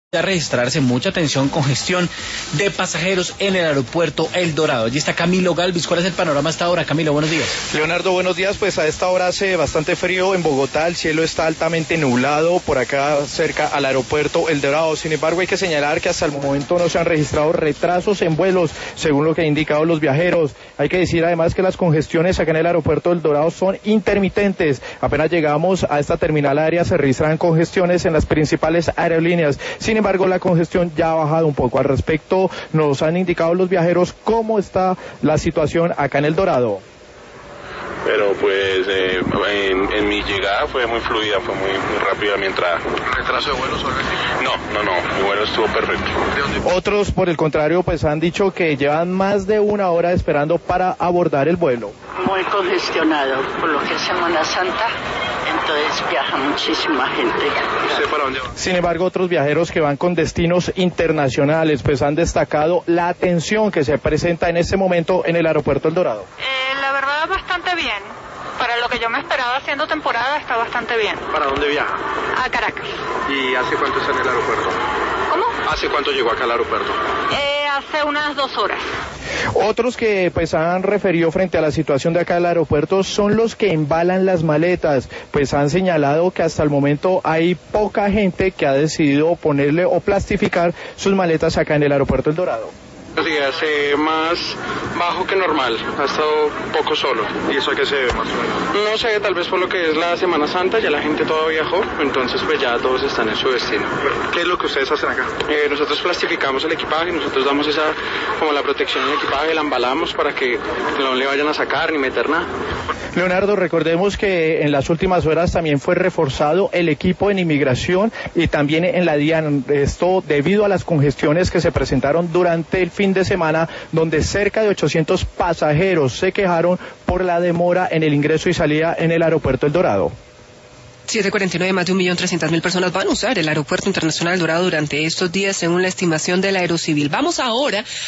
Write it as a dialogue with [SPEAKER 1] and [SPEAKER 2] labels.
[SPEAKER 1] A registrarse mucha tensión, congestión de pasajeros en el aeropuerto El Dorado. Allí está Camilo Galvis. ¿Cuál es el panorama hasta ahora? Camilo, buenos días.
[SPEAKER 2] Leonardo, buenos días. Pues a esta hora hace bastante frío en Bogotá, el cielo está altamente nublado por acá cerca al aeropuerto El Dorado. Sin embargo, hay que señalar que hasta el momento no se han registrado retrasos en vuelos, según lo que han indicado los viajeros. Hay que decir además que las congestiones acá en el aeropuerto El Dorado son intermitentes. Apenas llegamos a esta terminal aérea se registran congestiones en las principales aerolíneas. Sin embargo, la congestión ya ha bajado un poco. Al respecto, nos han indicado los viajeros cómo está la situación acá en El Dorado.
[SPEAKER 3] Pero pues en mi llegada fue muy fluida, fue muy rápida mi entrada.
[SPEAKER 4] ¿Retraso de vuelos o algo así?
[SPEAKER 3] No, mi vuelo estuvo perfecto.
[SPEAKER 2] Otros, por el contrario, pues han dicho que llevan más de una hora esperando para abordar el vuelo.
[SPEAKER 5] Muy congestionado, por lo que es Semana Santa, entonces viaja muchísima gente.
[SPEAKER 3] ¿Usted para dónde va?
[SPEAKER 2] Sin embargo, otros viajeros que van con destinos internacionales, pues han destacado la atención que se presenta en este momento en el aeropuerto El Dorado.
[SPEAKER 6] La verdad, bastante bien. Para lo que yo me esperaba haciendo temporada, está bastante bien.
[SPEAKER 4] ¿Para dónde viaja?
[SPEAKER 6] A Caracas.
[SPEAKER 4] ¿Y hace cuánto está en el aeropuerto?
[SPEAKER 6] ¿Cómo?
[SPEAKER 4] ¿Hace cuánto llegó acá al aeropuerto?
[SPEAKER 6] Hace unas 2 horas.
[SPEAKER 2] Otros que pues han referido frente a la situación de acá del aeropuerto son los que embalan las maletas, pues han señalado que hasta el momento hay poca gente que ha decidido ponerle o plastificar sus maletas acá en el aeropuerto El Dorado.
[SPEAKER 3] Sí, hace más bajo que normal, ha estado poco solo.
[SPEAKER 4] ¿Y eso a qué se debe más o menos?
[SPEAKER 3] No sé, tal vez por lo que es la Semana Santa, ya la gente toda viajó, entonces pues ya todos están en su destino.
[SPEAKER 4] ¿Qué es lo que ustedes hacen acá?
[SPEAKER 3] Nosotros plastificamos el equipaje, nosotros damos como la protección del equipaje, la embalamos para que no le vayan a sacar ni meter nada.
[SPEAKER 2] Leonardo, recordemos que en las últimas horas también fue reforzado el equipo en inmigración y también en la DIAN, esto debido a las congestiones que se presentaron durante el fin de semana, donde cerca de 800 pasajeros se quejaron por la demora en el ingreso y salida en el aeropuerto El Dorado.
[SPEAKER 7] 7:49, más de 1.300.000 personas van a usar el Aeropuerto Internacional Dorado durante estos días, según la estimación del Aerocivil. Vamos ahora